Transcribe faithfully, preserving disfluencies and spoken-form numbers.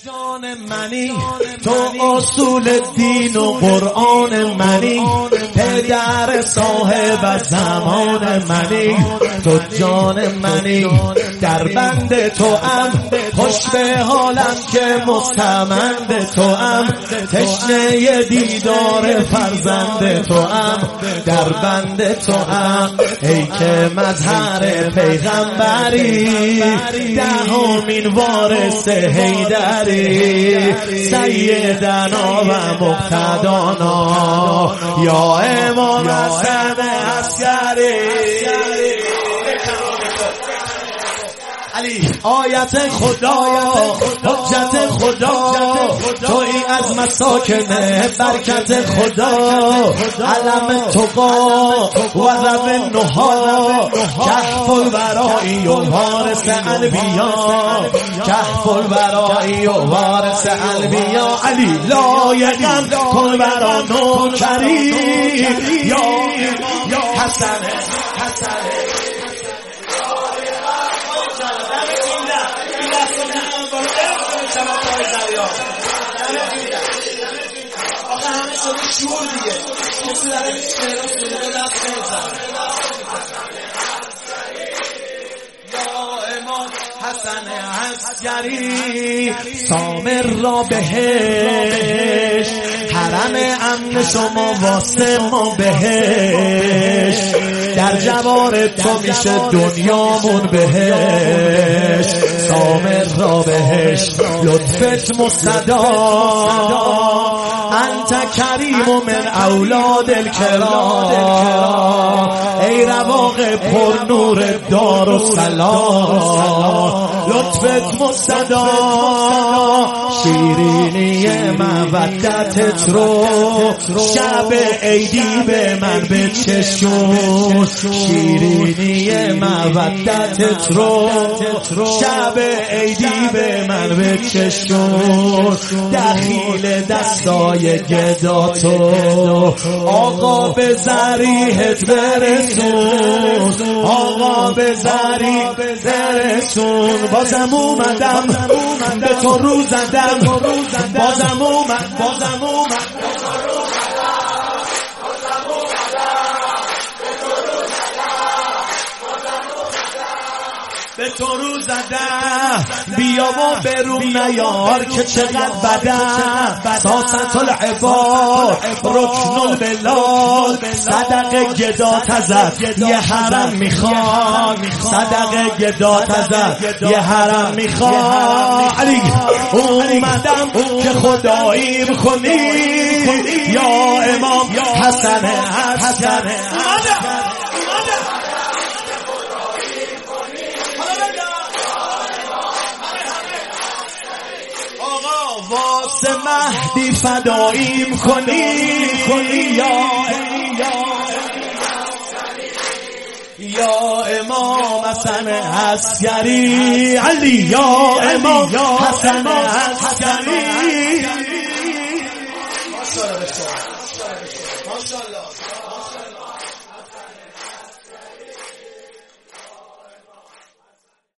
جان منی تو اصول دین و قرآن منی، پدر صاحب زمان منی، تو جان منی، در بند تو ام، خوش به حالم که مستمند تو ام، تشنه دیدار فرزند تو ام، در بند تو ام، ای که مظهر پیغمبری، دهمین وارث حیدری، سیدنا و مقتدانا، یا امام حسن عسکری. علی آیت خدا، حجت خدا، تویی از مساکن برکت خدا، علم تقا و رب نها، کهف الورائی و وارث انبیا، کهف الورائی و وارث انبیا. علی لایقم کن برا نوکری، یا حسن حسن آقا همه شده شور دیگه، کسی داره شعرها سنده به دست نمیزن. یا امام حسن عسکری، سامر را بهش، حرم امن شما واسه ما بهش، در جوار تو میشه دنیامون بهش، سامر را بهش، لطفت مستدا، انت کریم من اولاد الکرام، ای رواق پر نور دار و سلام، لطفت مستدا، شیرینی مودتت رو شب عیدی به من بچشون، شیرینی مودتت رو شب عیدی به من بچشون، دخیل دستای گداتو آقا به ذریحت برسون، آقا به ذریحت برسون. بازم اومدم به تو رو زدم، بازم اومد بازم اومد به تو رو زدم، بیا و بروم نیار که چقدر بدم، ساست العباد رکن البلاد، صدق گدات ازت یه حرم میخواد، صدق گدات ازت یه حرم میخواد. علی اومدم که خداییم کنی، یا امام حسن عسکری. واسه مهدی فداییم کنی، یا یا امام حسن عسکری. علی یا امام حسن عسکری.